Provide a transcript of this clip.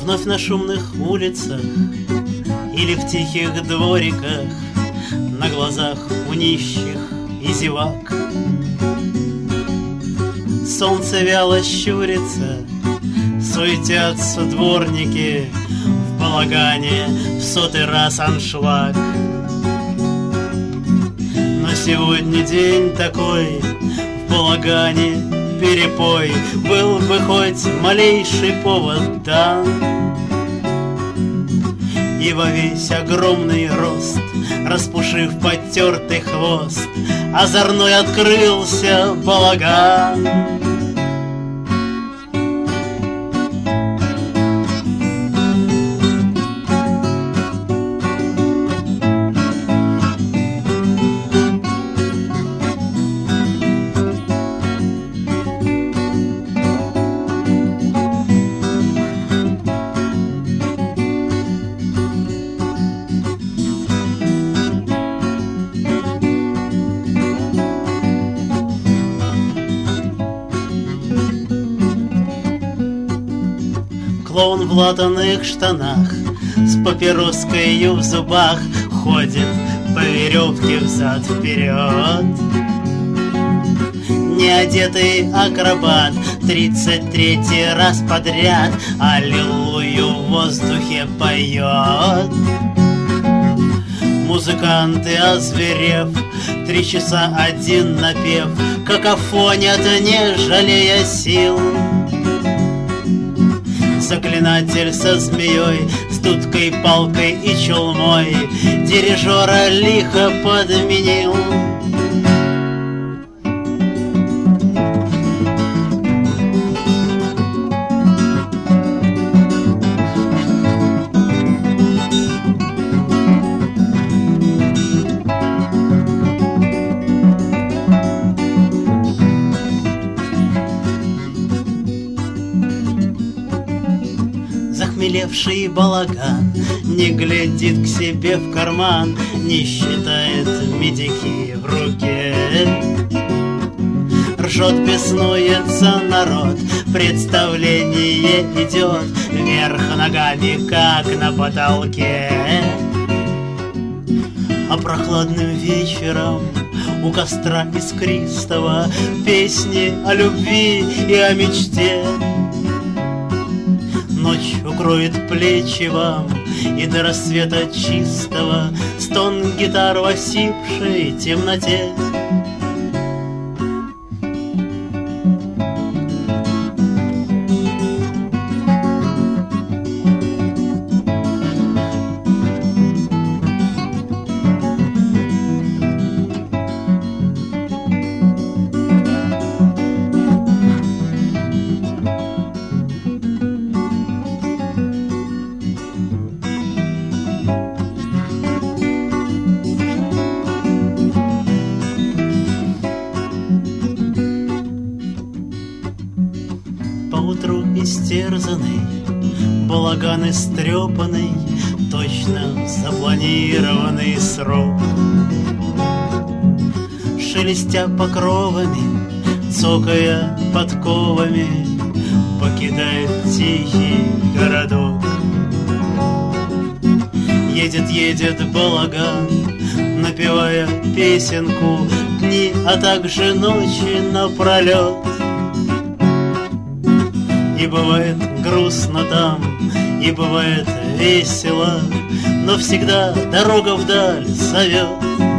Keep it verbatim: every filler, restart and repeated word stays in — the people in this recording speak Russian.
Вновь на шумных улицах или в тихих двориках, на глазах у нищих и зевак. Солнце вяло щурится, суетятся дворники, в балагане в сотый раз аншлаг. Но сегодня день такой, в балагане перепой, был бы хоть малейший повод дан, и во весь огромный рост, распушив потертый хвост, озорной открылся балаган. Клоун в латаных штанах с папироскою в зубах ходит по веревке взад-вперед. Неодетый акробат тридцать третий раз подряд аллилуйю в воздухе поет. Музыканты, озверев, три часа один напев, какофонят, не жалея сил. Заклинатель со змеей, с дудкой, палкой и челмой дирижера лихо подменил. Захмелевший балаган не глядит к себе в карман, не считает медики в руке. Ржет, беснуется народ, представление идет вверх ногами, как на потолке. А прохладным вечером у костра искристого песни о любви и о мечте. Ночь укроет плечи вам, и до рассвета чистого стон гитар в осипшей темноте. Поутру истерзанный, балаган истрепанный, точно запланированный срок. Шелестя покровами, цокая подковами, покидает тихий городок. Едет, едет балаган, напевая песенку дни, а также ночи напролет. И бывает грустно там, и бывает весело, но всегда дорога вдаль зовет.